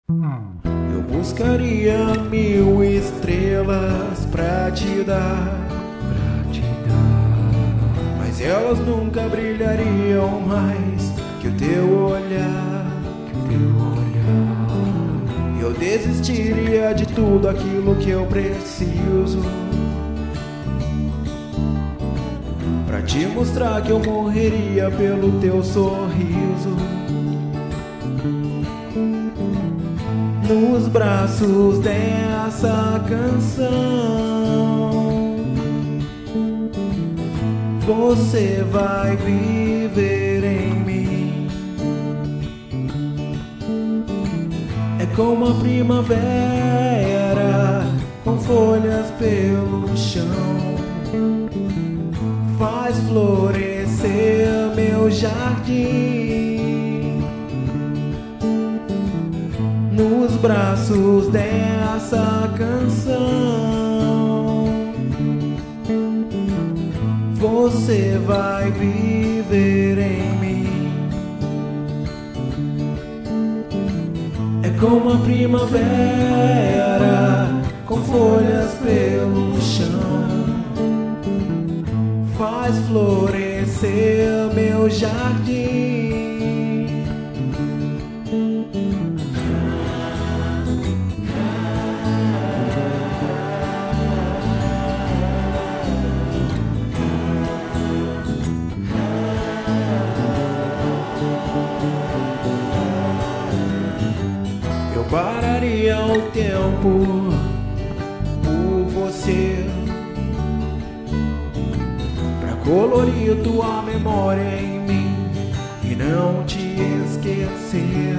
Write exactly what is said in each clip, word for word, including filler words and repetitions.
Eu buscaria mil estrelas pra te dar, pra te dar, mas elas nunca brilhariam mais que o teu olhar, que o teu olhar. Eu desistiria de tudo aquilo que eu preciso pra te mostrar que eu morreria pelo teu sorriso. Nos braços dessa canção você vai viver em mim. É como a primavera com folhas pelo chão, faz florescer meu jardim. Nos braços dessa canção você vai viver em mim. É como a primavera com folhas pelo chão, faz florescer meu jardim. Eu pararia o tempo por você, pra colorir tua memória em mim e não te esquecer.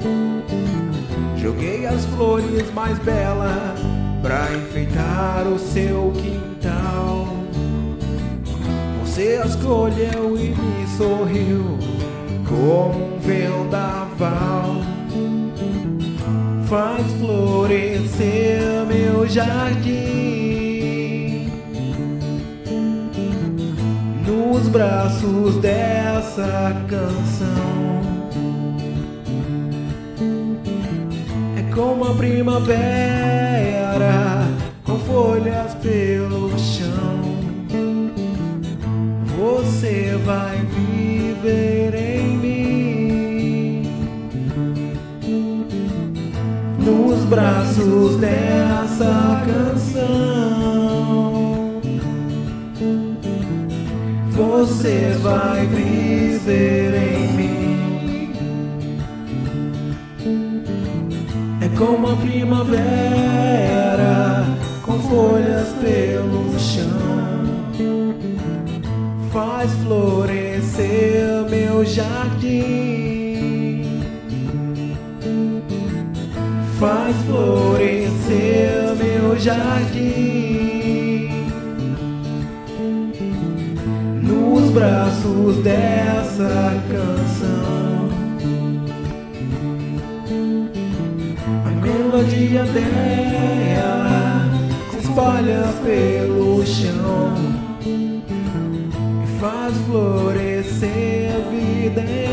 Joguei as flores mais belas pra enfeitar o seu quintal. Você as colheu e me sorriu como um vendaval. Faz florescer meu jardim. Nos braços dessa canção é como a primavera com folhas pelo chão, você vai viver em mim. Nos braços dessa canção você vai viver em mim. É como a primavera com folhas pelo chão, faz florescer meu jardim. Faz florescer meu jardim. Nos braços dessa canção a melodia dela se espalha pelo chão e faz florescer a vida